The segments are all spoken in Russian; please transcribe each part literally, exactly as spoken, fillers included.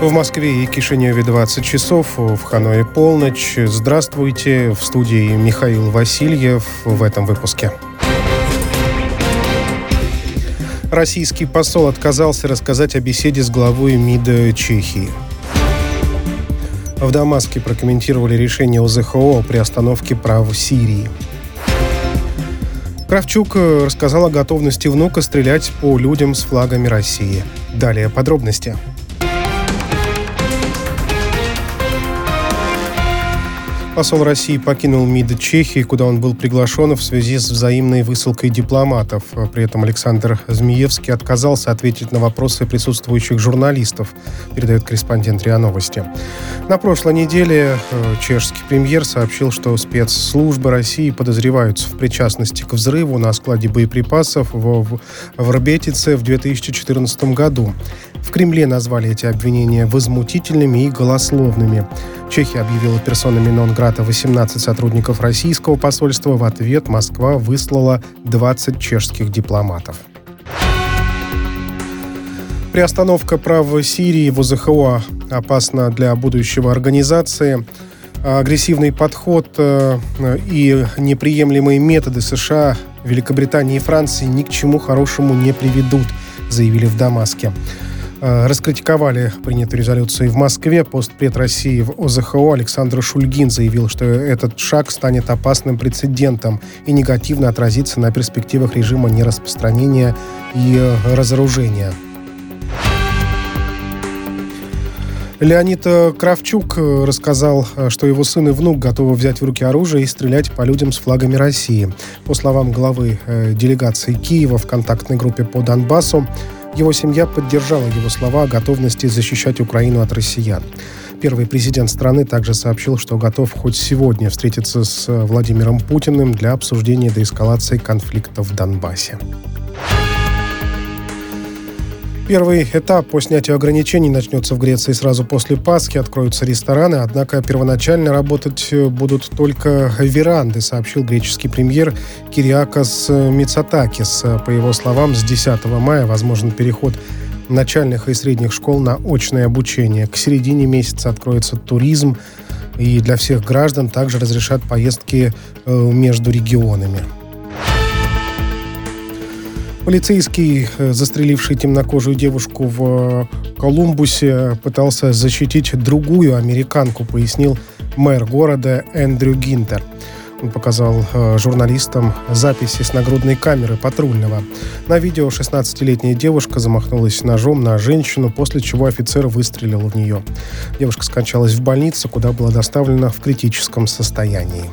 В Москве и Кишиневе двадцать часов, в Ханое полночь. Здравствуйте, в студии Михаил Васильев в этом выпуске. Российский посол отказался рассказать о беседе с главой МИД Чехии. В Дамаске прокомментировали решение о зэ ха о о приостановке прав в Сирии. Кравчук рассказал о готовности внука стрелять по людям с флагами России. Далее подробности. Посол России покинул МИД Чехии, куда он был приглашен в связи с взаимной высылкой дипломатов. При этом Александр Змеевский отказался ответить на вопросы присутствующих журналистов, передает корреспондент РИА Новости. На прошлой неделе чешский премьер сообщил, что спецслужбы России подозреваются в причастности к взрыву на складе боеприпасов в Врбетице в две тысячи четырнадцатом году. В Кремле назвали эти обвинения возмутительными и голословными. Чехия объявила персонами нон-грата восемнадцать сотрудников российского посольства. В ответ Москва выслала двадцать чешских дипломатов. Приостановка прав в Сирии в о зэ ха о о опасна для будущего организации. Агрессивный подход и неприемлемые методы США, Великобритании и Франции ни к чему хорошему не приведут, заявили в Дамаске. Раскритиковали принятую резолюцию в Москве. Постпред России в о зэ ха о Александр Шульгин заявил, что этот шаг станет опасным прецедентом и негативно отразится на перспективах режима нераспространения и разоружения. Леонид Кравчук рассказал, что его сын и внук готовы взять в руки оружие и стрелять по людям с флагами России. По словам главы делегации Киева в контактной группе по Донбассу, его семья поддержала его слова о готовности защищать Украину от россиян. Первый президент страны также сообщил, что готов хоть сегодня встретиться с Владимиром Путиным для обсуждения деэскалации конфликта в Донбассе. Первый этап по снятию ограничений начнется в Греции сразу после Пасхи. Откроются рестораны, однако первоначально работать будут только веранды, сообщил греческий премьер Кириакос Мицотакис. По его словам, с десятого мая возможен переход начальных и средних школ на очное обучение. К середине месяца откроется туризм, и для всех граждан также разрешат поездки между регионами. Полицейский, застреливший темнокожую девушку в Колумбусе, пытался защитить другую американку, пояснил мэр города Эндрю Гинтер. Он показал журналистам записи с нагрудной камеры патрульного. На видео шестнадцатилетняя девушка замахнулась ножом на женщину, после чего офицер выстрелил в нее. Девушка скончалась в больнице, куда была доставлена в критическом состоянии.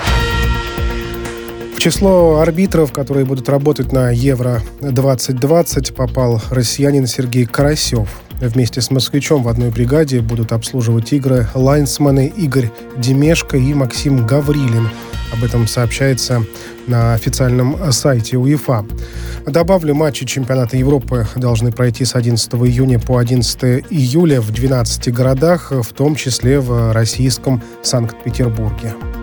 В число арбитров, которые будут работать на Евро двадцать двадцать, попал россиянин Сергей Карасев. Вместе с москвичом в одной бригаде будут обслуживать игры лайнсмены Игорь Демешко и Максим Гаврилин. Об этом сообщается на официальном сайте УЕФА. Добавлю, матчи чемпионата Европы должны пройти с одиннадцатого июня по одиннадцатого июля в двенадцати городах, в том числе в российском Санкт-Петербурге.